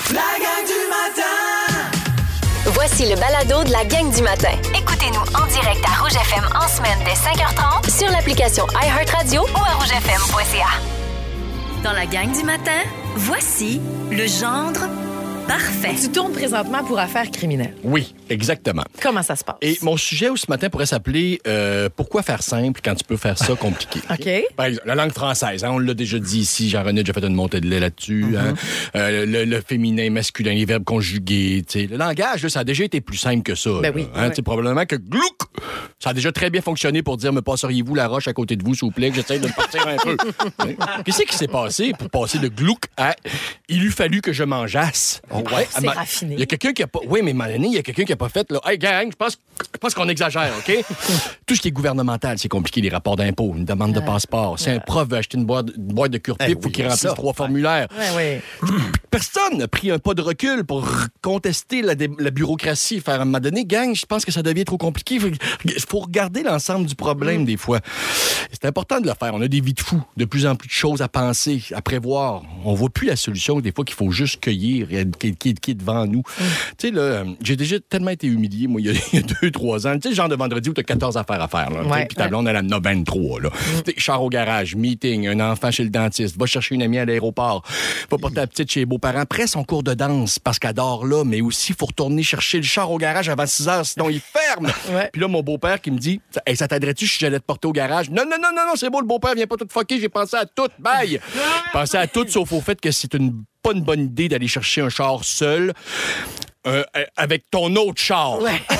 La gang du matin! Voici le balado de la gang du matin. Écoutez-nous en direct à Rouge FM en semaine dès 5h30 Sur l'application iHeartRadio ou à rougefm.ca. Dans la gang du matin, voici le gendre parfait. Tu tournes présentement pour affaires criminelles. Oui, exactement. Comment ça se passe? Et mon sujet ce matin pourrait s'appeler Pourquoi faire simple quand tu peux faire ça compliqué? OK. Par exemple, la langue française, hein, on l'a déjà dit ici, Jean-René a déjà fait une montée de lait là-dessus. Hein, le féminin, masculin, les verbes conjugués. T'sais. Le langage, là, ça a déjà été plus simple que ça. Ben oui. Hein, Ouais. Probablement que glouc, ça a déjà très bien fonctionné pour dire me passeriez-vous la roche à côté de vous, s'il vous plaît, que j'essaie de me partir un peu. Qu'est-ce qui s'est passé pour passer de glouc à il eût fallu que je mangeasse? C'est raffiné. Il y a quelqu'un qui a pas. Oui, mais à un moment donné, il y a quelqu'un qui a pas fait. Là, hey, gang, je pense qu'on exagère, OK? Tout ce qui est gouvernemental, c'est compliqué. Les rapports d'impôts, une demande de passeport. Si un prof veut acheter une boîte de cure-pipe, il faut qu'il remplisse 3 formulaires. Ouais. Personne n'a pris un pas de recul pour contester la bureaucratie. Faire à un moment donné, gang, je pense que ça devient trop compliqué. Il faut regarder l'ensemble du problème, des fois. C'est important de le faire. On a des vies de fous, de plus en plus de choses à penser, à prévoir. On voit plus la solution, des fois, qu'il faut juste cueillir, qui est devant nous. Tu sais, là, j'ai déjà tellement été humilié, moi, il y a 2-3 ans. Tu sais, le genre de vendredi où tu as 14 affaires à faire. Là, puis ta blonde, elle en a 23. Là. Char au garage, meeting, un enfant chez le dentiste, va chercher une amie à l'aéroport, va porter la petite chez les beaux-parents, après son cours de danse, parce qu'elle dort là, mais aussi, il faut retourner chercher le char au garage avant 6 heures, sinon il ferme. Puis là, mon beau-père qui me dit, hey, ça t'aiderait-tu si j'allais te porter au garage? Non, c'est beau, le beau-père vient pas tout fucker, j'ai pensé à tout, bye! Pensé à tout, sauf au fait que c'est pas une bonne idée d'aller chercher un char seul. Avec ton autre char.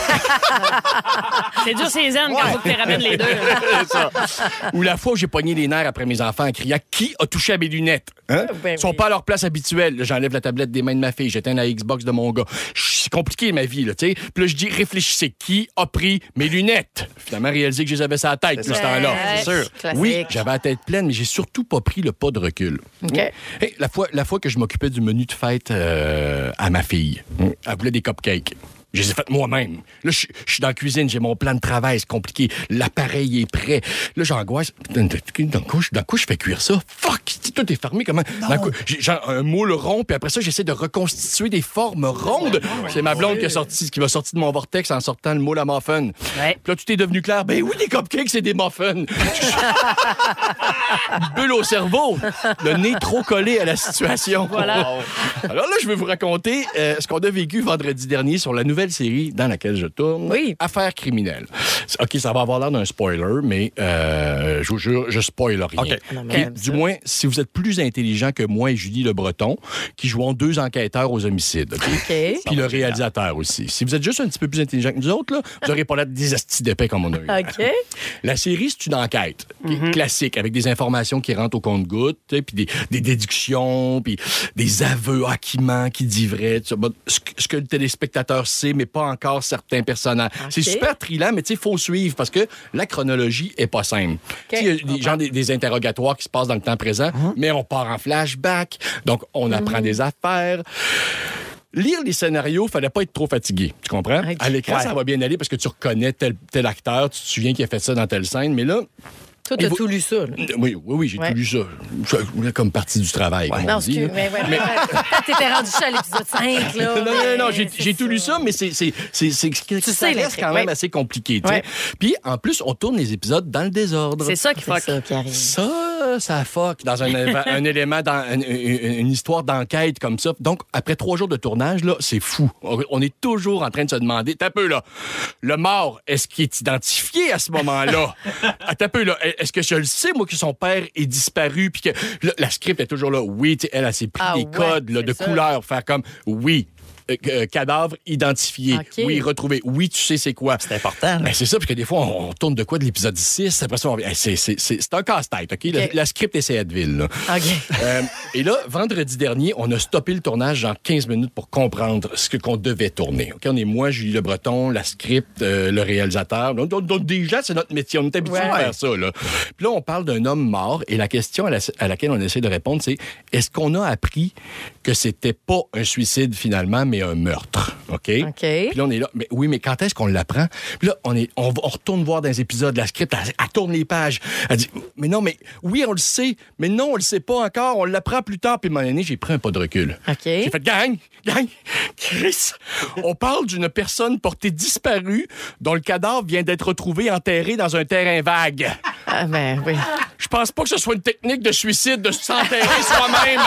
C'est dur ces ânes quand faut que tu ramènes les deux. C'est ça. Ou la fois où j'ai pogné les nerfs après mes enfants en criant « Qui a touché à mes lunettes? Hein? Ils sont pas à leur place habituelle. » Là, j'enlève la tablette des mains de ma fille, j'éteins la Xbox de mon gars. C'est compliqué, ma vie, là, tu sais. Puis là, je dis « Réfléchissez, qui a pris mes lunettes? » Finalement, réalisé que je les avais sur la tête tout ce temps-là. C'est sûr. Classique. Oui, j'avais la tête pleine, mais j'ai surtout pas pris le pas de recul. OK. Hey, la fois que je m'occupais du menu de fête à ma fille, elle voulait des cupcakes. Je les ai faites moi-même. Là, je suis dans la cuisine, j'ai mon plan de travail, c'est compliqué. L'appareil est prêt. Là, j'angoisse. Dans quoi je fais cuire ça? Fuck! Tout est fermé. Comment? J'ai un moule rond, puis après ça, j'essaie de reconstituer des formes rondes. C'est ma blonde qui m'a sorti de mon vortex en sortant le moule à muffin. Ouais. Puis là, tout est devenu clair. Ben oui, les cupcakes, c'est des muffins. Bulle au cerveau. Le nez trop collé à la situation. Voilà. Alors là, je vais vous raconter ce qu'on a vécu vendredi dernier sur la nouvelle série dans laquelle je tourne. Oui. Affaires criminelles. OK, ça va avoir l'air d'un spoiler, mais je vous jure, je spoil rien. OK. Non, mais OK, j'aime du ça. moins, si vous êtes plus intelligent que moi et Julie Le Breton, qui jouons 2 enquêteurs aux homicides. OK? Puis le réalisateur aussi. Si vous êtes juste un petit peu plus intelligent que nous autres, là, vous n'aurez pas l'air des astis d'épais comme on a eu. OK. La série, c'est une enquête classique, avec des informations qui rentrent au compte-gouttes, puis des déductions, puis des aveux, qui ment, qui dit vrai. Ce que le téléspectateur sait, mais pas encore certains personnages. OK. C'est super trillant, mais il faut suivre, parce que la chronologie est pas simple. Il y a des interrogatoires qui se passent dans le temps présent, mais on part en flashback, donc on apprend des affaires. Lire les scénarios, fallait pas être trop fatigué. Tu comprends? Okay. À l'écran, ça va bien aller parce que tu reconnais tel acteur, tu te souviens qu'il a fait ça dans telle scène, mais là... Toi, t'as tout lu ça. Là. Oui, j'ai tout lu ça. Comme partie du travail, comme on Non, dit. mais t'étais rendu à l'épisode 5, là. Non, j'ai tout lu ça, mais ça reste quand même assez compliqué. Ouais. Puis, en plus, on tourne les épisodes dans le désordre. C'est ça qui fuck. C'est ça qui arrive. Ça fuck dans un élément, dans une histoire d'enquête comme ça. Donc, après 3 jours de tournage, là, c'est fou. On est toujours en train de se demander, t'as peu là, le mort, est-ce qu'il est identifié à ce moment-là? T'as peu là, est-ce que je le sais, moi, que son père est disparu, puis que là, la script est toujours là, oui, elle s'est pris des codes là, de couleurs, faire comme, oui, cadavre identifié. Okay. Oui, retrouvé. Oui, tu sais c'est quoi. C'est important. Ben, c'est ça, parce que des fois, on tourne de quoi de l'épisode 6, après ça, c'est un casse-tête, OK? La script est Seattville, là. OK. Et là, vendredi dernier, on a stoppé le tournage en 15 minutes pour comprendre ce qu'on devait tourner. OK? On est moi, Julie Le Breton, la script, le réalisateur. Donc, déjà, c'est notre métier. On est habitué à faire ça, là. Puis là, on parle d'un homme mort, et la question à laquelle on essaie de répondre, c'est est-ce qu'on a appris que c'était pas un suicide, finalement, mais un meurtre? OK? OK. Puis là, on est là. Mais oui, mais quand est-ce qu'on l'apprend? Puis là, on retourne voir dans les épisodes la script. Elle tourne les pages. Elle dit, mais non, mais oui, on le sait. Mais non, on le sait pas encore. On l'apprend plus tard. Puis à un moment donné, j'ai pris un pas de recul. OK. J'ai fait, gang, Chris, on parle d'une personne portée disparue dont le cadavre vient d'être retrouvé enterré dans un terrain vague. Ah, ben oui. Je pense pas que ce soit une technique de suicide de s'enterrer soi-même.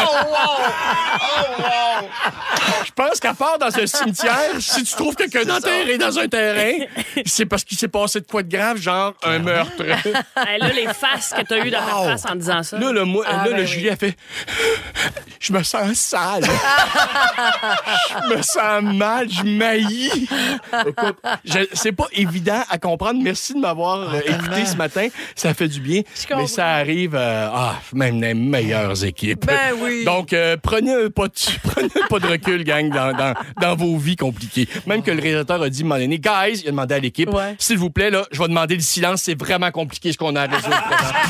Je pense qu'à part dans un cimetière, si tu trouves quelqu'un d'enterré dans un terrain, c'est parce qu'il s'est passé de quoi de grave, genre un meurtre. Hey, là, les faces que t'as eues dans ta face en disant ça. Là, ben oui. Julie a fait... Je me sens sale. Je me sens mal. Je maillis. Écoute, c'est pas évident à comprendre. Merci de m'avoir écouté ce matin. Ça fait du bien. Mais ça arrive même les meilleures équipes. Ben oui. Donc, prenez un pas de recul, gang, dans vos vies compliquées. Même que le réalisateur a dit, à un moment donné, guys, il a demandé à l'équipe, s'il vous plaît, là, je vais demander le silence. C'est vraiment compliqué ce qu'on a à résoudre.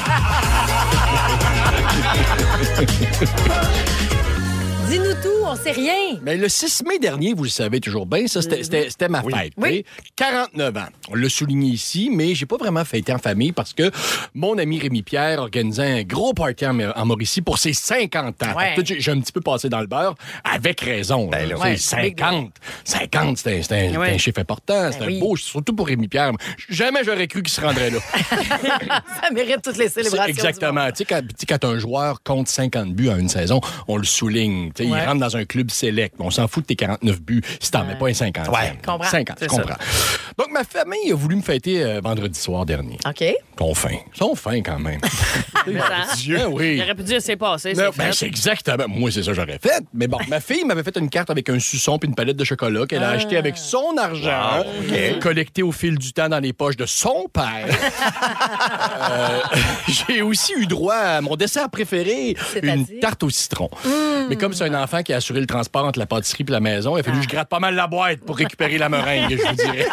Dis-nous tout, on sait rien. Mais le 6 mai dernier, vous le savez toujours bien, ça, c'était ma fête. Oui. 49 ans. On l'a souligné ici, mais j'ai pas vraiment fêté en famille parce que mon ami Rémi-Pierre organisait un gros party en Mauricie pour ses 50 ans. Ouais. Fait que j'ai un petit peu passé dans le beurre, avec raison. Ben là, C'est ouais, 50, c'était un chiffre important, c'était beau, surtout pour Rémi-Pierre. Jamais j'aurais cru qu'il se rendrait là. Ça mérite toutes les célébrations. Exactement. Tu sais, quand un joueur compte 50 buts en une saison, on le souligne. Tu sais, il rentre dans un club select. On s'en fout de tes 49 buts si t'en mets pas un 50. Ouais, comprends. 50, je comprends. Donc, ma famille a voulu me fêter vendredi soir dernier. OK. Ils sont fins quand même. Dieu, oui. Il aurait pu dire c'est passé, Non, c'est fait. c'est exactement. Moi, c'est ça que j'aurais fait. Mais bon, ma fille m'avait fait une carte avec un suçon puis une palette de chocolat qu'elle a acheté avec son argent, collecté au fil du temps dans les poches de son père. J'ai aussi eu droit à mon dessert préféré, une tarte au citron. Mais comme c'est un enfant qui a assuré le transport entre la pâtisserie et la maison, il a fallu que je gratte pas mal la boîte pour récupérer la meringue, je vous dirais.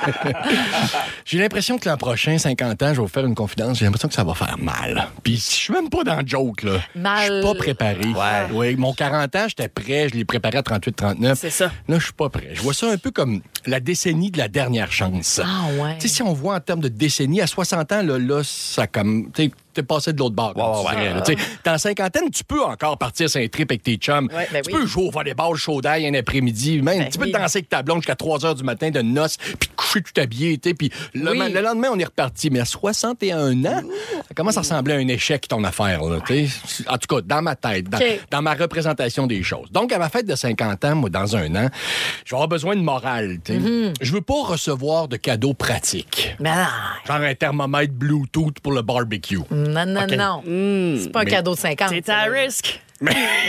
J'ai l'impression que l'an prochain, 50 ans, je vais vous faire une confidence, j'ai l'impression que ça va faire mal. Puis je suis même pas dans le joke, là. Mal. Je suis pas préparé. Oui, mon 40 ans, j'étais prêt, je l'ai préparé à 38-39. C'est ça. Là, je suis pas prêt. Je vois ça un peu comme la décennie de la dernière chance. Ah ouais. Tu sais, si on voit en termes de décennie, à 60 ans, là ça comme... T'es passé de l'autre bord. Dans la cinquantaine, tu peux encore partir sur un trip avec tes chums. Ouais, ben tu peux jouer au volleyball chaud d'ail un après-midi. Même, tu peux danser avec ta blonde jusqu'à 3 h du matin de noces, puis te coucher tout habillé. Puis le lendemain, on est reparti. Mais à 61 ans, ça commence à ressembler à un échec, ton affaire. Là, en tout cas, dans ma tête, dans ma représentation des choses. Donc, à ma fête de 50 ans, moi, dans un an, je vais avoir besoin de morale. Je veux pas recevoir de cadeaux pratiques. Ben non. Genre un thermomètre Bluetooth pour le barbecue. Non. C'est pas un cadeau de 50. C'est à risque. Ouais.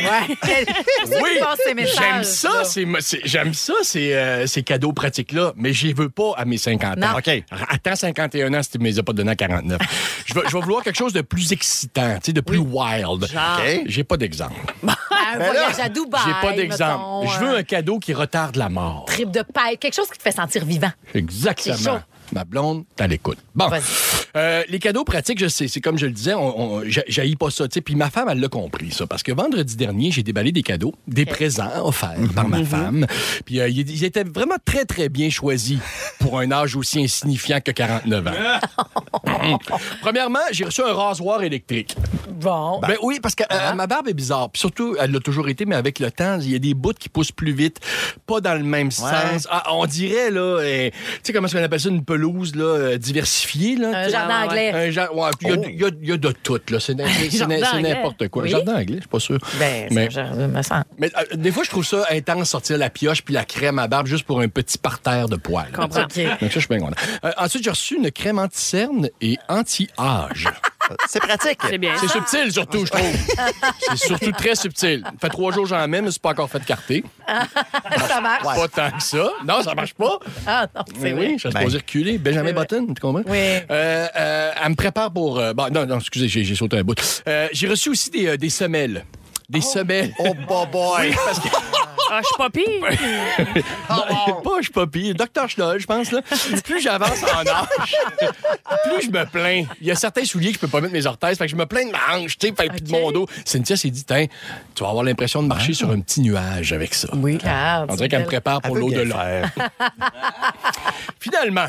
Oui, ces messages, j'aime ça, ces cadeaux pratiques-là, mais j'y veux pas à mes 50 ans. Non. OK. Attends 51 ans si tu ne me les as pas donnés à 49. Je vais vouloir quelque chose de plus excitant, de plus wild. Genre. J'ai pas d'exemple. Un voyage à Dubaï. J'ai pas d'exemple. mettons, Je veux un cadeau qui retarde la mort. trip de paille. Quelque chose qui te fait sentir vivant. C'est Exactement. chaud. Ma blonde, t'as l'écoute. Bon. Les cadeaux pratiques, je sais, c'est comme je le disais, j'haïs pas ça. Puis ma femme, elle l'a compris, ça. Parce que vendredi dernier, j'ai déballé des cadeaux, des présents offerts par ma femme. Puis ils étaient vraiment très, très bien choisis pour un âge aussi insignifiant que 49 ans. Premièrement, j'ai reçu un rasoir électrique. Bon. Ben oui, parce que ma barbe est bizarre. Puis surtout, elle l'a toujours été, mais avec le temps, il y a des bouts qui poussent plus vite, pas dans le même sens. On dirait, là, tu sais comment on appelle ça, une pelouse là, diversifiée. Là, Un jardin anglais. Il y a de tout. Là. C'est n'importe quoi. Oui? Un jardin anglais, je suis pas sûr. Ben, mais me sens. mais des fois, je trouve ça intense sortir la pioche puis la crème à barbe juste pour un petit parterre de poils. Comprends. Donc ça, je suis bien content. Ensuite, j'ai reçu une crème anti-cerne et anti-âge. C'est pratique. C'est bien. C'est subtil, surtout, je trouve. C'est surtout très subtil. Ça fait 3 jours que j'en mets, mais c'est pas encore fait de carter. Ça marche. Pas tant que ça. Non, ça marche pas. Ah non, c'est vrai. Oui, je suis supposé reculer. Benjamin Button, tu comprends? Oui. Elle me prépare pour... non, excusez, j'ai sauté un bout. J'ai reçu aussi des semelles. Des semelles. Oh, boy. Parce que Ah, je suis pas pire. Je suis pas pire. Docteur Schnoll, je pense. Là. Plus j'avance en âge, plus je me plains. Il y a certains souliers que je peux pas mettre mes orteils. Fait que je me plains de ma hanche, tu sais, puis de mon dos. Cynthia s'est dit, tiens, tu vas avoir l'impression de marcher sur un petit nuage avec ça. Oui, On dirait qu'elle me prépare pour l'au-delà. Finalement,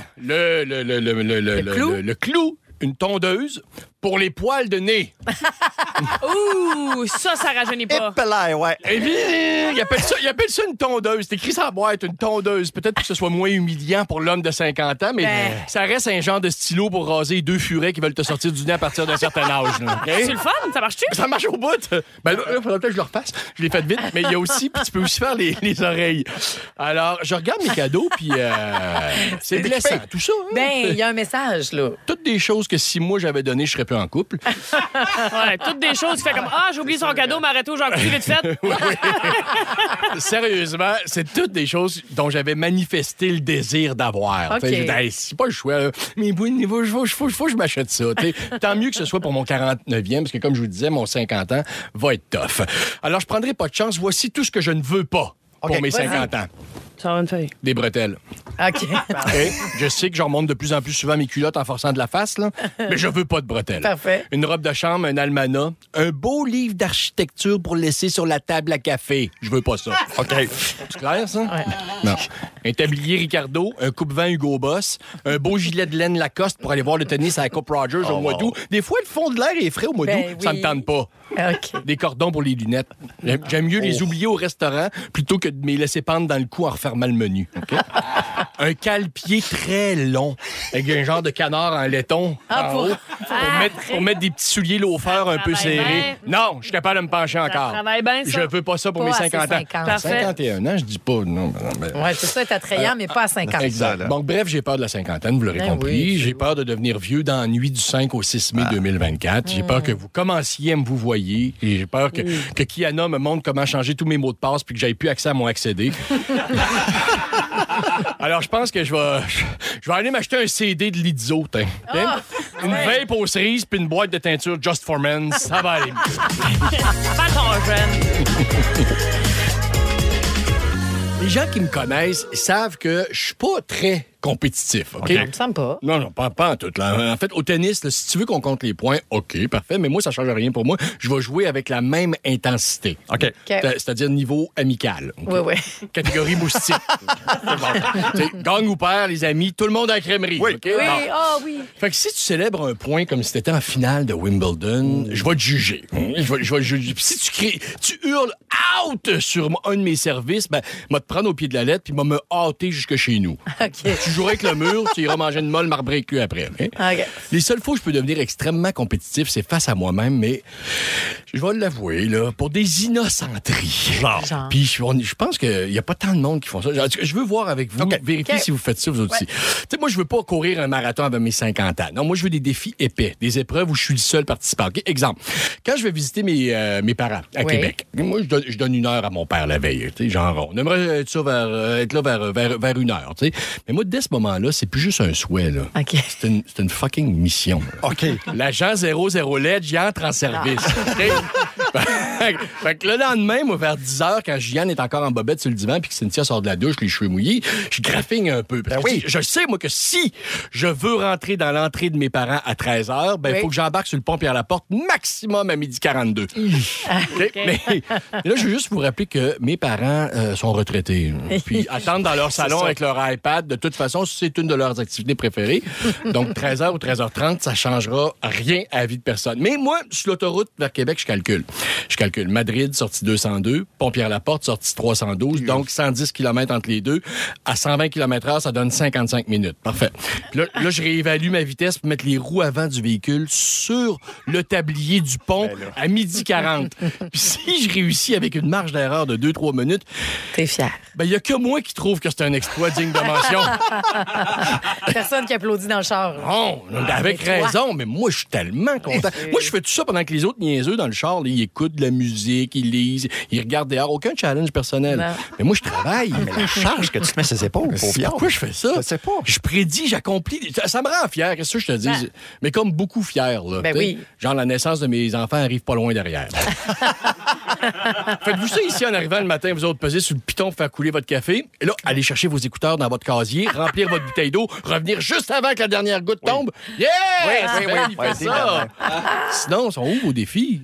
le clou, une tondeuse pour les poils de nez. Ouh, ça rajeunit pas. Ouais. Et puis, il appelle ça une tondeuse. C'est écrit sur la boîte, une tondeuse. Peut-être que ce soit moins humiliant pour l'homme de 50 ans, mais ça reste un genre de stylo pour raser 2 furets qui veulent te sortir du nez à partir d'un certain âge. Là, okay? C'est le fun, ça marche-tu? Ça marche au bout. Ben là, il faudrait peut-être que je le refasse. Je l'ai fait vite, mais il y a aussi, puis tu peux aussi faire les oreilles. Alors, je regarde mes cadeaux, puis c'est blessant, tout ça. Hein? Ben, il y a un message, là. Toutes des choses que si moi j'avais donné, je serais plus en couple. Ouais, toutes des choses qui fait comme j'ai oublié son cadeau, m'arrêter où j'en coupe vite fait. Sérieusement, c'est toutes des choses dont j'avais manifesté le désir d'avoir. Okay. C'est pas le choix. Là. Mais oui, il faut que je m'achète ça. T'sais. Tant mieux que ce soit pour mon 49e, parce que comme je vous disais, mon 50 ans va être tough. Alors, je prendrai pas de chance. Voici tout ce que je ne veux pas pour mes 50 ans. Ça va une feuille. Des bretelles. OK. Okay. Je sais que je remonte de plus en plus souvent mes culottes en forçant de la face, là, mais je veux pas de bretelles. Parfait. Une robe de chambre, un almanach, un beau livre d'architecture pour laisser sur la table à café. Je veux pas ça. OK. C'est clair, ça? Ouais. Non. Un tablier Ricardo, un coupe-vent Hugo Boss, un beau gilet de laine Lacoste pour aller voir le tennis à la Coupe Rogers au mois d'août. Des fois, le fond de l'air est frais au mois d'août. Ça me tente pas. OK. Des cordons pour les lunettes. J'aime mieux les oublier au restaurant plutôt que de me les laisser pendre dans le cou en refermant le menu. Okay? Un cale-pied très long avec un genre de canard en laiton en haut pour mettre des petits souliers loafers un peu serrés. Non, je suis capable de me pencher encore. Travaille bien, ça. Je veux pas ça pour mes 50 ans. 51 ans, je dis pas. Non. Ouais, c'est ça, être attrayant, mais pas à 50 ans. Exact. Donc, bref, j'ai peur de la cinquantaine, vous l'aurez compris. Oui, j'ai peur de devenir vieux dans la nuit du 5 au 6 mai 2024. J'ai peur que vous commenciez à me vous voyez. J'ai peur que Kiana me montre comment changer tous mes mots de passe puis que j'aille plus accès à mon accédé. Alors, je pense que je vais aller m'acheter un CD de Lizzo, une vape aux cerises puis une boîte de teinture Just for Men. Ça va aller. Pas ton jeune. Les gens qui me connaissent savent que je suis pas très compétitif, OK? Ça me semble pas. Non, pas en tout. Là. En fait, au tennis, là, si tu veux qu'on compte les points, OK, parfait, mais moi, ça change rien pour moi. Je vais jouer avec la même intensité. OK. C'est-à-dire niveau amical. Okay? Oui. Catégorie moustique. Gagne ou perd, les amis, tout le monde à la crèmerie. Oui. Okay? Oui. Fait que si tu célèbres un point comme si t'étais en finale de Wimbledon, je vais te juger. Je vais te juger. Puis si tu hurles « out » sur un de mes services, ben, je vais te prendre au pied de la lettre puis je vais me hâter jusque chez nous. OK. Tu joueras avec le mur, tu iras manger une molle marbrée avec lui après. Okay? OK. Les seules fois où je peux devenir extrêmement compétitif, c'est face à moi-même, mais je vais l'avouer, là, pour des innocenteries. Genre. Puis je pense qu'il n'y a pas tant de monde qui font ça. Je veux voir avec vous, vérifier si vous faites ça, vous aussi. Tu sais, moi, je veux pas courir un marathon avant mes 50 ans. Non, moi, je veux des défis épais, des épreuves où je suis le seul participant. Okay? Exemple, quand je vais visiter mes parents à Québec, moi, je donne 1 heure à mon père la veille. Genre, on aimerait être là vers 1 heure. T'sais. Mais moi, dès ce moment-là, c'est plus juste un souhait. Là. Okay. C'est une fucking mission. Là. OK. L'agent 00 LED, j'y entre en service. Okay? Fait que le lendemain, moi, vers 10 h, quand Juliane est encore en bobette sur le divan puis que Cynthia sort de la douche, les cheveux mouillés, je graffigne un peu. Parce que je sais, moi, que si je veux rentrer dans l'entrée de mes parents à 13 h, ben, il faut que j'embarque sur le pont et à la porte maximum à 12h42. Okay? Mais là, je veux juste vous rappeler que mes parents sont retraités. Puis attendent dans leur salon avec leur iPad. De toute façon, c'est une de leurs activités préférées. Donc, 13 h ou 13h30, ça changera rien à la vie de personne. Mais moi, sur l'autoroute vers Québec, je calcule. Madrid, sortie 202. Pont-Pierre-Laporte, sortie 312. Donc, 110 km entre les deux. À 120 km/h, ça donne 55 minutes. Parfait. Puis là, je réévalue ma vitesse pour mettre les roues avant du véhicule sur le tablier du pont à 12h40. Puis si je réussis avec une marge d'erreur de 2-3 minutes... T'es fier. Ben, il y a que moi qui trouve que c'est un exploit digne de mention. Personne qui applaudit dans le char. Non, avec raison, mais moi, je suis tellement content. Moi, je fais tout ça pendant que les autres niaiseux dans le char, là, ils écoutent de la musique, ils lisent, ils regardent dehors. Aucun challenge personnel. Non. Mais moi, je travaille. Mais la charge que tu te mets ses épaules, pourquoi je fais ça? Je sais pas. Je prédis, j'accomplis. Ça me rend fier, qu'est-ce que je te dis? Ben. Mais comme beaucoup fier, là. Ben oui. Genre, la naissance de mes enfants arrive pas loin derrière. Faites-vous ça ici en arrivant le matin, vous autres, pesez sur le piton pour faire couler votre café. Et là, allez chercher vos écouteurs dans votre casier, remplir votre bouteille d'eau, revenir juste avant que la dernière goutte tombe. Yeah! Il fait ça. Sinon, sont où vos défis?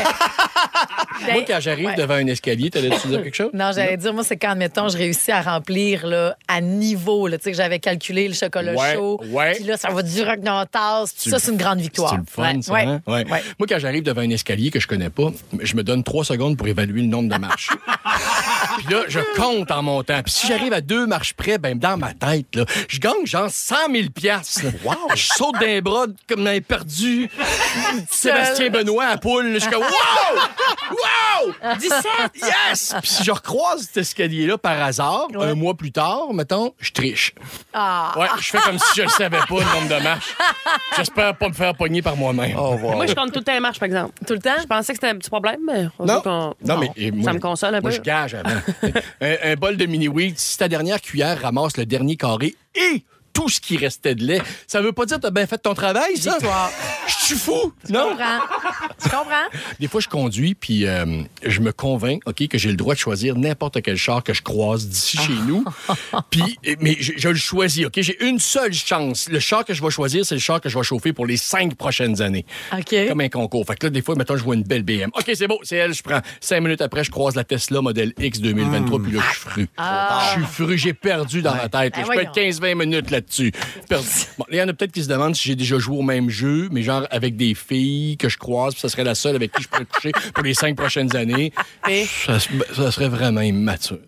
Moi, quand j'arrive devant un escalier, t'allais-tu dire quelque chose? Non, j'allais dire, moi, c'est quand, admettons, je réussis à remplir là, à niveau. Là, tu sais, que j'avais calculé le chocolat chaud. Puis là, ça va durer dans la tasse. Puis ça, c'est une grande victoire. C'est le fun, ça, hein? Ouais. Moi, quand j'arrive devant un escalier que je connais pas, je me donne 3 secondes pour évaluer le nombre de marches. Puis là, je compte en montant. Puis si j'arrive à 2 marches près, ben dans ma tête, là, je gagne genre 100 000 $. Wow! Je saute d'un bras comme un perdu. Sébastien Benoît à poule. Je suis comme, wow! Wow! 17! Yes! Puis si je recroise cet escalier-là par hasard, un mois plus tard, mettons, je triche. Ouais, je fais comme si je ne savais pas le nombre de marches. J'espère pas me faire pogner par moi-même. Moi, je compte tout le temps les marches, par exemple. Tout le temps? Je pensais que c'était un petit problème, mais Non, mais moi, ça me console un peu. Moi, je gage avant. un bol de mini-wheat, si ta dernière cuillère ramasse le dernier carré et tout ce qui restait de lait, ça veut pas dire que t'as bien fait ton travail, ça? Victoire. Je suis fou, non? Tu comprends? Des fois, je conduis, puis je me convainc, OK, que j'ai le droit de choisir n'importe quel char que je croise d'ici chez nous. Mais je le choisis, OK? J'ai une seule chance. Le char que je vais choisir, c'est le char que je vais chauffer pour les 5 prochaines années. OK. Comme un concours. Fait que là, des fois, mettons, je vois une belle BM. OK, c'est beau, c'est elle, je prends. 5 minutes après, je croise la Tesla modèle X 2023, puis là, je suis fru. Je suis fru, j'ai perdu dans ma tête. Je peux être 15-20 minutes là-dessus. Perdu. Bon, il y en a peut-être qui se demandent si j'ai déjà joué au même jeu, mais genre avec des filles que je croise, puis ça serait la seule avec qui je pourrais coucher pour les 5 prochaines années. Ça serait vraiment immature.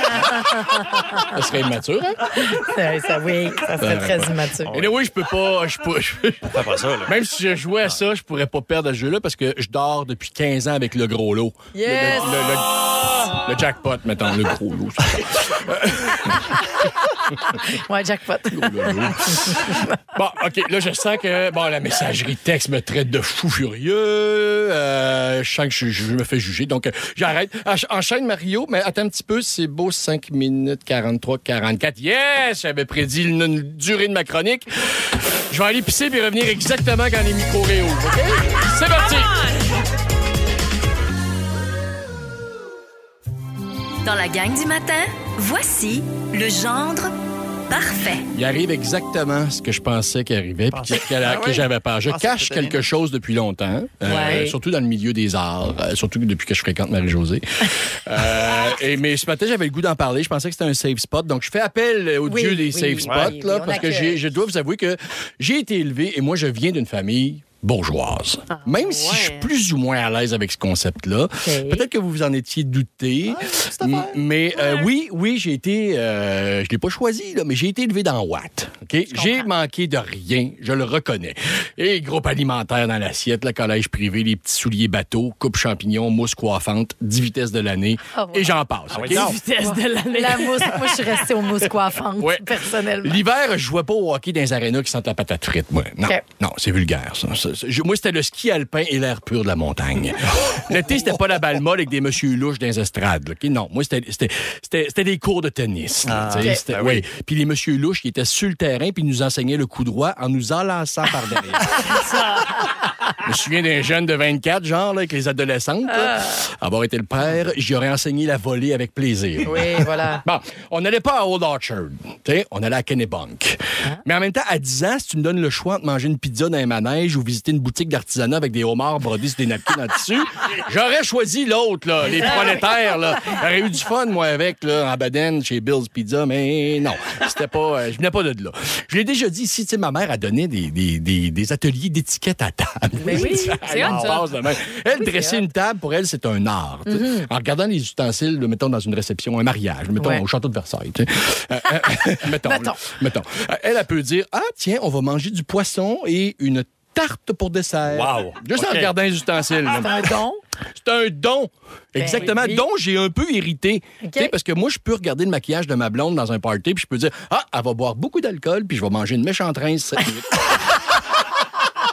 Ça serait immature, hein? Oui, ça serait très immature. Et là, oui, je peux pas. Fais pas ça, là. Même si je jouais à ça, je pourrais pas perdre à ce jeu-là parce que je dors depuis 15 ans avec le gros lot. Yes! Le jackpot, mettons, le gros lot. Ouais, jackpot. Bon, OK, là, je sens que la messagerie texte me traite de fou furieux. Je sens que je me fais juger, donc j'arrête. Enchaîne, Mario, mais attends un petit peu, c'est beau, 5 minutes 43, 44. Yes! J'avais prédit une durée de ma chronique. Je vais aller pisser puis revenir exactement quand les micros réouvrent, OK? C'est parti! Dans la gang du matin, voici le gendre parfait. Il arrive exactement ce que je pensais qu'il arrivait puis que j'avais peur. Je cache quelque chose depuis longtemps, surtout dans le milieu des arts, surtout depuis que je fréquente Marie-Josée. Mais ce matin, j'avais le goût d'en parler. Je pensais que c'était un safe spot. Donc, je fais appel au dieu des safe spots, parce que je dois vous avouer que j'ai été élevé et moi, je viens d'une famille bourgeoise. Même si je suis plus ou moins à l'aise avec ce concept-là. Peut-être que vous vous en étiez douté. Mais oui, j'ai été... je l'ai pas choisi, là, mais j'ai été élevé dans Watt. Okay? J'ai manqué de rien, je le reconnais. Et groupe alimentaire dans l'assiette, le collège privé, les petits souliers bateaux, coupe champignons, mousse coiffante, 10 vitesses de l'année, et j'en passe. Okay? 10 vitesses de l'année. La mousse, moi, je suis restée aux mousses coiffantes, personnellement. L'hiver, je jouais pas au hockey dans les arénas qui sentent la patate frite, moi. Non, c'est vulgaire, ça. Moi, c'était le ski alpin et l'air pur de la montagne. L'été, c'était pas la balle molle avec des monsieur louches dans les estrades. Okay? Non, moi, c'était des cours de tennis. Oui. Puis les monsieur louches qui étaient sur le terrain puis nous enseignaient le coup droit en nous enlaçant par derrière. Je me souviens d'un jeune de 24, genre, là, avec les adolescentes. Avoir été le père, j'y aurais enseigné la volée avec plaisir. Oui, voilà. Bon, on n'allait pas à Old Orchard. On allait à Kennebunk. Mais en même temps, à 10 ans, si tu me donnes le choix entre manger une pizza dans un manège ou visiter une boutique d'artisanat avec des homards brodés sur des napkins en tissu, j'aurais choisi l'autre, là, les prolétaires. Là. J'aurais eu du fun, moi, avec, là, en Baden, chez Bill's Pizza, mais non, c'était pas, je venais pas de là. Je l'ai déjà dit ici, tu sais, ma mère a donné des ateliers d'étiquette à table. Mais oui, c'est hot, ça. Elle, dresser une table, pour elle, c'est un art. En regardant les ustensiles, mettons, dans une réception, un mariage, mettons, au château de Versailles. Mettons. Elle peut dire, tiens, on va manger du poisson et une tarte pour dessert. Wow. Juste en regardant les ustensiles. C'est un don? C'est un don. Exactement. Oui. Don, j'ai un peu irrité. Okay. Parce que moi, je peux regarder le maquillage de ma blonde dans un party puis je peux dire, elle va boire beaucoup d'alcool puis je vais manger une méchante rince cette nuit.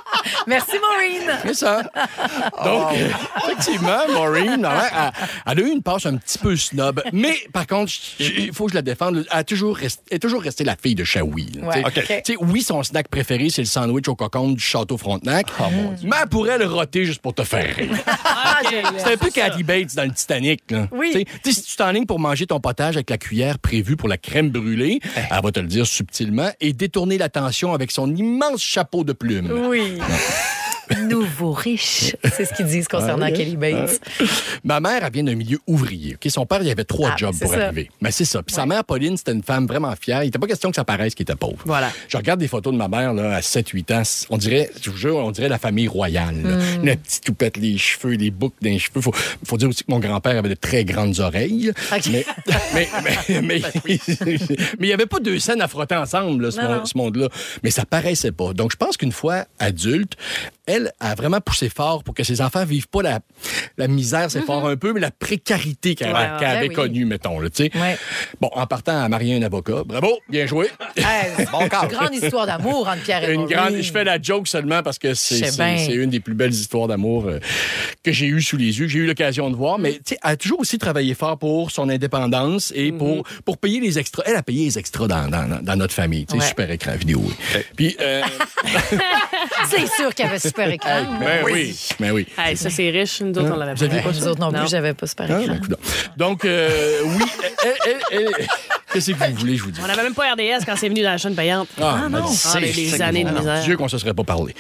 Merci, Maureen. C'est ça. Donc, effectivement, Maureen, elle a eu une passe un petit peu snob. Mais, par contre, il faut que je la défende. Elle est toujours restée la fille de Shawi. Ouais, OK. Oui, son snack préféré, c'est le sandwich au cocon du Château Frontenac. Mais elle pourrait le roter juste pour te faire rire. C'est un peu Kathy Bates dans le Titanic. Là. Oui. Si tu t'enlignes pour manger ton potage avec la cuillère prévue pour la crème brûlée, elle va te le dire subtilement et détourner l'attention avec son immense chapeau de plumes. Oui. Nouveau riche. C'est ce qu'ils disent concernant Kelly Bates. Ma mère, elle vient d'un milieu ouvrier. Okay? Son père, il avait 3 jobs pour arriver. Mais c'est ça. Puis sa mère, Pauline, c'était une femme vraiment fière. Il n'était pas question que ça paraisse qu'il était pauvre. Voilà. Je regarde des photos de ma mère là, à 7-8 ans. On dirait, je vous jure, on dirait la famille royale. Là. La petite toupette, les cheveux, les boucles des cheveux. Faut dire aussi que mon grand-père avait de très grandes oreilles. Okay. Mais il n'y avait pas 2 scènes à frotter ensemble, là, ce monde-là. Mais ça paraissait pas. Donc, je pense qu'une fois adulte, elle a vraiment poussé fort pour que ses enfants vivent pas la misère, c'est fort un peu, mais la précarité qu'elle avait connue, mettons. Là, bon, en partant à marier un avocat. Bravo, bien joué. Bon cas. Grande histoire d'amour entre Pierre et Maureen. Je fais la joke seulement parce que c'est une des plus belles histoires d'amour que j'ai eues sous les yeux, que j'ai eu l'occasion de voir. Mais elle a toujours aussi travaillé fort pour son indépendance et pour payer les extras. Elle a payé les extras dans notre famille. Super écran vidéo. Puis... c'est sûr qu'il y avait super écran. Mais oui. Hey, ça, c'est riche. Nous autres, on l'avait pas. Nous autres non plus, j'avais pas super écran. Donc, oui, elle... Qu'est-ce que vous voulez, je vous dis? On n'avait même pas RDS quand c'est venu dans la chaîne payante. Non. Les années de misère. Dieu qu'on se serait pas parlé.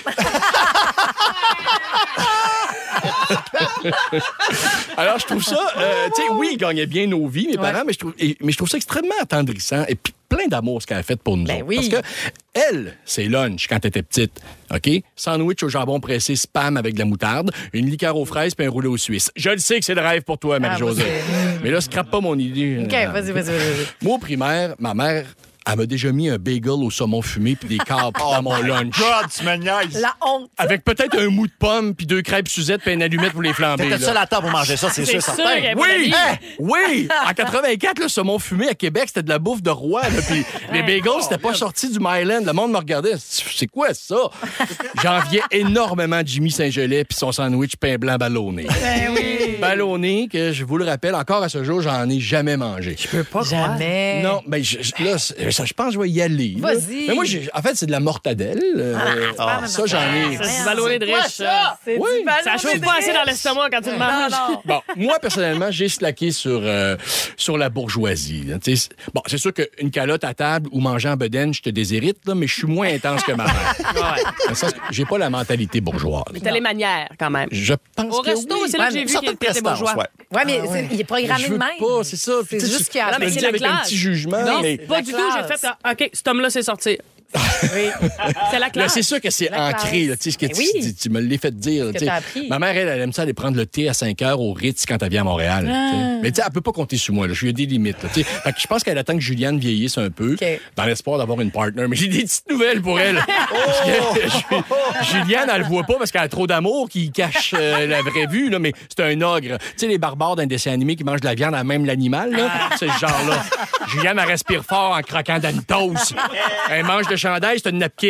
Alors, je trouve ça... oui, ils gagnaient bien nos vies, mes parents, mais je trouve ça extrêmement attendrissant et puis plein d'amour, ce qu'elle a fait pour nous autres. Oui. Parce que elle, c'est lunch quand elle était petite, OK? Sandwich au jambon pressé spam avec de la moutarde, une liqueur aux fraises puis un roulé aux Suisses. Je le sais que c'est le rêve pour toi, Marie-Josée. Mais là, scrape pas mon idée. OK, vas-y. Moi, au primaire, ma mère... Elle m'a déjà mis un bagel au saumon fumé puis des câbles dans mon lunch. God, tu me niaises. La honte. Avec peut-être un mou de pomme puis 2 crêpes Suzette puis une allumette pour les flamber. T'étais seul à la table pour manger ça, c'est sûr, certain. Oui! Oui! En 84, le saumon fumé à Québec, c'était de la bouffe de roi. Là, puis les bagels, c'était pas sorti du Myland. Le monde me regardait. C'est quoi ça? J'enviais énormément Jimmy Saint-Gelais puis son sandwich pain blanc ballonné. Ballonné, que je vous le rappelle, encore à ce jour, j'en ai jamais mangé. Je peux pas Jamais. Non, mais là, je pense que je vais y aller. Vas-y. Mais moi, en fait, c'est de la mortadelle. Ça, j'en ai. C'est du ballonné de riche. Ça chauffe pas assez dans l'estomac quand tu le manges. Non. Bon, moi, personnellement, j'ai slacké sur la bourgeoisie. Bon, c'est sûr qu'une calotte à table ou manger en bedaine, je te déshérite, là, mais je suis moins intense que ma mère. Dans le sens que j'ai pas la mentalité bourgeoise. Mais t'as les manières, quand même. Je pense Au que resto, oui. c'est là que j'ai vu qu'il était bourgeois. Ouais, mais il est programmé Je de veux même. pas, c'est ça. C'est juste qu'il y a... Non, mais Je c'est le dis la avec un classe. petit jugement. Non, mais... pas du tout. J'ai fait, OK, cet homme-là, c'est sorti. Oui. C'est la Là, classe. c'est sûr que c'est La ancré. Là, ce que Mais oui. tu me l'as fait dire. Ce que t'as appris. Ma mère, elle aime ça aller prendre le thé à 5 heures au Ritz quand elle vient à Montréal. Mais elle peut pas compter sur moi. Là. Je lui ai des limites. Fait que je pense qu'elle attend que Juliane vieillisse un peu dans l'espoir d'avoir une partner. Mais j'ai des petites nouvelles pour elle. Juliane, elle le voit pas parce qu'elle a trop d'amour qui cache la vraie vue. Là, mais c'est un ogre. Tu sais, les barbares d'un dessin animé qui mangent de la viande à même l'animal. C'est ce genre-là. Juliane, elle respire fort en croquant d'anitos. Elle mange de chandail, c'est une napkin.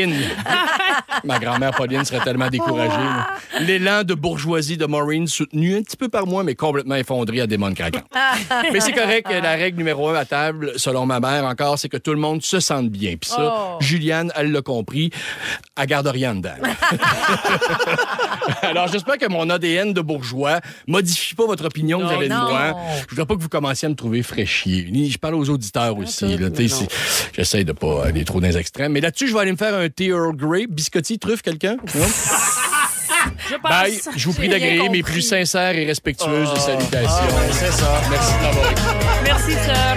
Ma grand-mère Pauline serait tellement découragée. L'élan de bourgeoisie de Maureen, soutenu un petit peu par moi, mais complètement effondré à des mônes craquants. Mais c'est correct. La règle numéro 1 à table, selon ma mère encore, c'est que tout le monde se sente bien. Puis ça, Juliane, elle l'a compris. Elle garde rien dedans. Alors, j'espère que mon ADN de bourgeois modifie pas votre opinion que vous avez de moi. Je voudrais pas que vous commenciez à me trouver fraîchier. Je parle aux auditeurs aussi. J'essaie de pas aller trop dans les extrêmes. Mais là-dessus, je vais aller me faire un thé Earl Grey. Biscotti, truffe, quelqu'un? Non? Je pense. Bye. Je vous prie d'agréer mes plus sincères et respectueuses salutations. C'est ça. Merci de m'avoir écouté. Merci, sœur.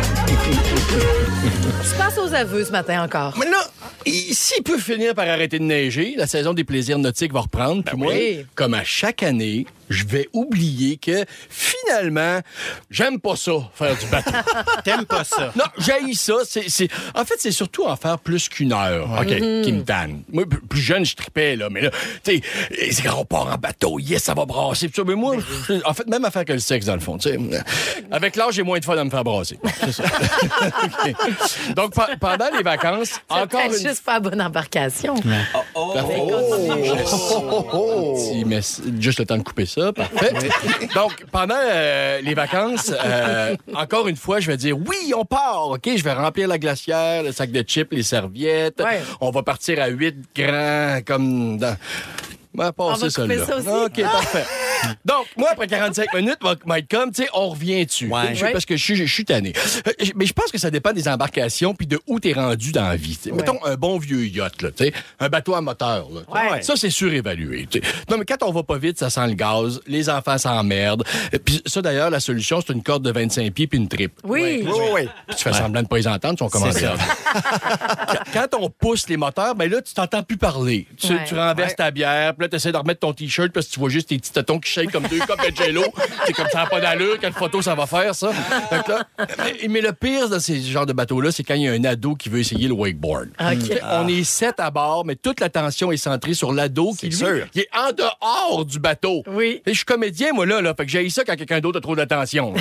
Je passe aux aveux ce matin encore. Mais là, s'il peut finir par arrêter de neiger, la saison des plaisirs nautiques va reprendre. Puis moi, comme à chaque année, je vais oublier que finalement, j'aime pas ça, faire du bateau. T'aimes pas ça? Non, j'haïs ça. En fait, c'est surtout en faire plus qu'une heure qui me tanne. Moi, plus jeune, je tripais, là. Mais là, tu sais, c'est quand on part en bateau, yes, ça va brasser. Puis ça, mais moi, en fait, même affaire que le sexe, dans le fond. Avec l'âge, j'ai moins de fun à me faire brasser. C'est ça. Okay. Donc, pendant les vacances, encore peut-être juste pas la bonne embarcation. Mais juste le temps de couper ça, parfait. Donc, pendant les vacances, encore une fois, je vais dire, oui, on part, OK? Je vais remplir la glacière, le sac de chips, les serviettes. Ouais. On va partir à 8 grands, comme dans... On va passer ça là. Ça aussi. OK, parfait. Donc, moi, après 45 minutes, être comme, tu sais, on revient dessus. Ouais. Parce que je suis tanné. Mais je pense que ça dépend des embarcations puis de où t'es rendu dans la vie. Ouais. Mettons un bon vieux yacht, là, un bateau à moteur. Là, ouais. Ça, c'est surévalué. T'sais. Non, mais quand on va pas vite, ça sent le gaz. Les enfants s'emmerdent. Puis ça, d'ailleurs, la solution, c'est une corde de 25 pieds puis une tripe. Oui. Oui. Puis tu fais semblant de pas les entendre, tu vas commencer à... Quand on pousse les moteurs, ben là, tu t'entends plus parler. Tu renverses ta bière, puis là, tu essaies de remettre ton T-shirt parce que tu vois juste tes petits tétons qui shake comme 2 copes de jello. C'est comme ça n'a pas d'allure. Quelle photo ça va faire, ça? Donc là, mais le pire dans ces genres de bateaux-là, c'est quand il y a un ado qui veut essayer le wakeboard. Okay. On est 7 à bord, mais toute l'attention est centrée sur l'ado qui, lui, il est en dehors du bateau. Oui. Je suis comédien, moi, là. Fait que j'ai ça quand quelqu'un d'autre a trop d'attention.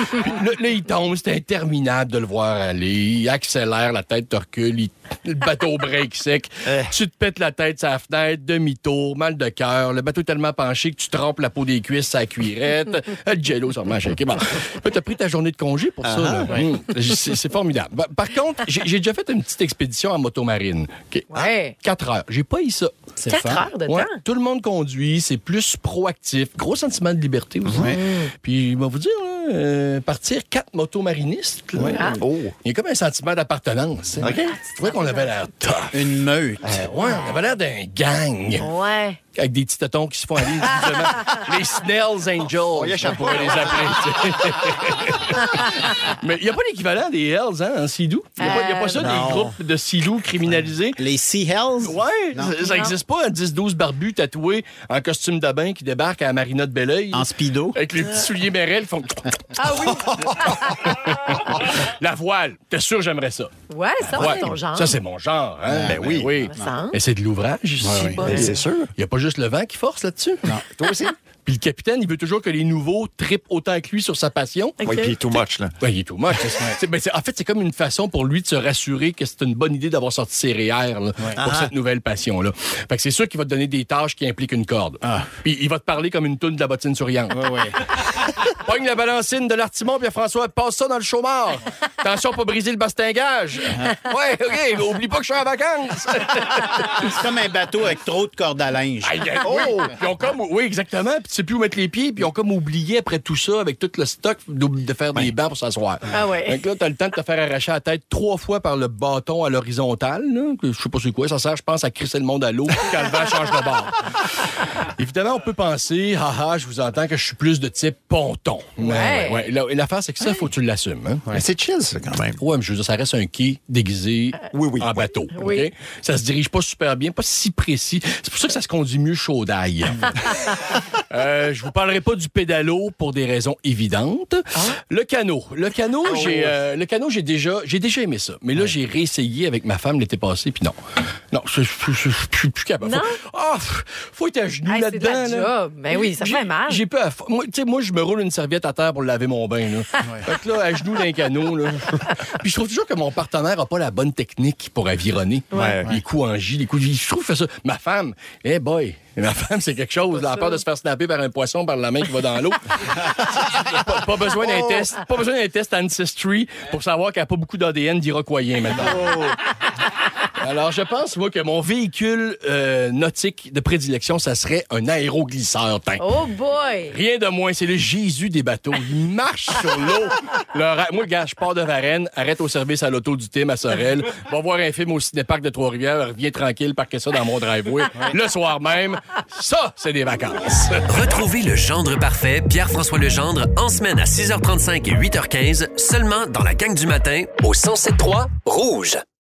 Là, il tombe. C'est interminable de le voir aller. Il accélère, la tête te recule. Le bateau break sec. Tu te pètes la tête sur la fenêtre, demi-tour, mal de cœur. Le bateau est tellement penché que tu trempes la peau des cuisses à la cuirette. Le jello sûrement shaké. Bon. T'as pris ta journée de congé pour ça. Là. C'est formidable. Par contre, j'ai déjà fait une petite expédition en motomarine. Okay. Ouais. 4 heures. J'ai pas eu ça. 4 heures de temps? Tout le monde conduit. C'est plus proactif. Gros sentiment de liberté aussi. Puis, je vais vous dire, là, partir 4 motomarinistes, là, il y a comme un sentiment d'appartenance. OK. C'est vrai qu'on avait l'air tough. Une meute. On avait l'air d'un gang. Ouais. Avec des petits tétons qui se font aller individuellement. Les Snell's Angels, on pourrait les appeler. Mais il n'y a pas l'équivalent des Hells, en Sea-Doo. Il n'y a pas ça, des groupes de Sea-Doo criminalisés. Les Sea Hells? Oui, ça n'existe pas. Un 10-12 barbus tatoués en costume de bain qui débarquent à la marina de Belleuil. En speedo. Avec les petits souliers Merrell qui font... Ah oui? La voile. T'es sûr j'aimerais ça? Ouais, ça, c'est ton genre. Ça, c'est mon genre. Hein? Ben oui. Mais c'est de l'ouvrage ici. C'est sûr. Il n'y a pas juste le vent qui force là-dessus. Non. Toi aussi. Puis le capitaine, il veut toujours que les nouveaux trippent autant que lui sur sa passion. Okay. Oui, puis il est too much, là. Oui, il est too much. En fait, c'est comme une façon pour lui de se rassurer que c'est une bonne idée d'avoir sorti ses REER pour cette nouvelle passion-là. Fait que c'est sûr qu'il va te donner des tâches qui impliquent une corde. Puis il va te parler comme une toune de la bottine souriante. Oui. Pogne la balancine de l'Artimon, Pierre-François, passe ça dans le chômeur. Attention pour briser le bastingage. Ouais, OK, mais oublie pas que je suis en vacances. C'est comme un bateau avec trop de cordes à linge. Oui, exactement. Puis tu sais plus où mettre les pieds, puis ils ont comme oublié après tout ça, avec tout le stock, de faire des bancs pour s'asseoir. Ah ouais. Donc là, t'as le temps de te faire arracher la tête 3 fois par le bâton à l'horizontale. Là. Je sais pas c'est quoi. Ça sert, je pense, à crisser le monde à l'eau quand le vent change de bord. Évidemment, on peut penser, je vous entends que je suis plus de type ponton. Ouais. L'affaire, c'est que ça, faut que tu l'assumes. Hein? Ouais. C'est chill, ça, quand même. Ouais, mais je veux dire, ça reste un quai déguisé en bateau. Oui. Okay? Ça se dirige pas super bien, pas si précis. C'est pour ça que ça se conduit mieux chaud d'ail. Je vous parlerai pas du pédalo pour des raisons évidentes. Le canot, j'ai déjà aimé ça. Mais là, j'ai réessayé avec ma femme l'été passé, puis non, je suis plus capable. Faut être à genoux là-dedans. C'est la job. Ben oui, ça fait mal. J'ai pas. Moi, je me roule une serviette à terre pour laver mon bain. Là. Fait que là, à genoux d'un canot. Là. Puis je trouve toujours que mon partenaire a pas la bonne technique pour avironner. Les coups en J, les coups de vie. Je trouve que ça. Ma femme, ma femme, c'est quelque chose. Elle a peur de se faire snapper par un poisson par la main qui va dans l'eau. pas besoin d'un test. Pas besoin d'un test Ancestry pour savoir qu'elle n'a pas beaucoup d'ADN d'Iroquoien maintenant. Alors, je pense, moi, que mon véhicule nautique de prédilection, ça serait un aéroglisseur. Oh boy! Rien de moins. C'est le Jésus des bateaux. Il marche sur l'eau. Moi, gars, je pars de Varennes, arrête au service à l'auto du Tim à Sorel, va voir un film au cinéparc de Trois-Rivières, reviens tranquille, parquer ça dans mon driveway. Le soir même, ça, c'est des vacances. Retrouvez le gendre parfait, Pierre-François Legendre, en semaine à 6h35 et 8h15, seulement dans la gang du matin, au 107.3 Rouge.